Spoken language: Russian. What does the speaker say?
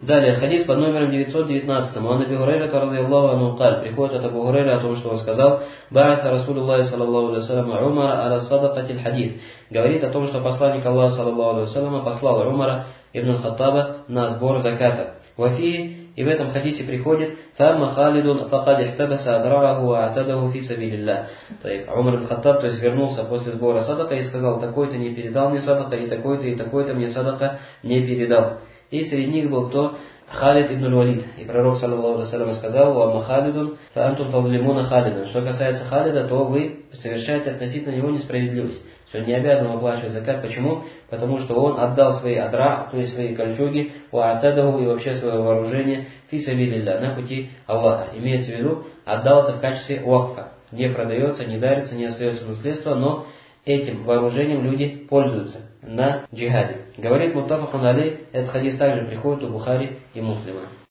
Далее, хадис под номером 919. Ан Аби Хурайрата радийаллаху анху каль. Приходит от Абу Хурайра о том, что он сказал: Ба'атха Расулуллахи саллаллаху алейхи вассалям Умара аля садакатиль хадис. Говорит о том, что посланник Аллаха саллаллаху алейхи вассалям послал Умара ибн Хаттаба на сбор заката. Вафии, и в этом хадисе приходит: Фамма Халидун факад ихтабаса адраху ва атадаху фи сабилилля. Умар ибн Хаттаб, то есть вернулся после сбора садака и сказал: такой-то не передал мне садака, и такой-то мне садака не передал. И среди них был кто? Халид ибн Валид. И пророк саллаллаху алейхи вассалям сказал: «Ва Халидун фа антум тазлимуна Халидан». Что касается Халида, то вы совершаете относительно него несправедливость. Что он не обязан выплачивать закат. Почему? Потому что он отдал свои адра, то есть свои кольчуги, ва атадаху, и вообще свое вооружение, фи сабилилля, на пути Аллаха. Имеется в виду, отдал это в качестве вакфа. Не продается, не дарится, не остается наследство, но этим вооружением люди пользуются на джихаде. Говорит муттафакун алейх, этот хадис также приходит у Бухари и Муслима.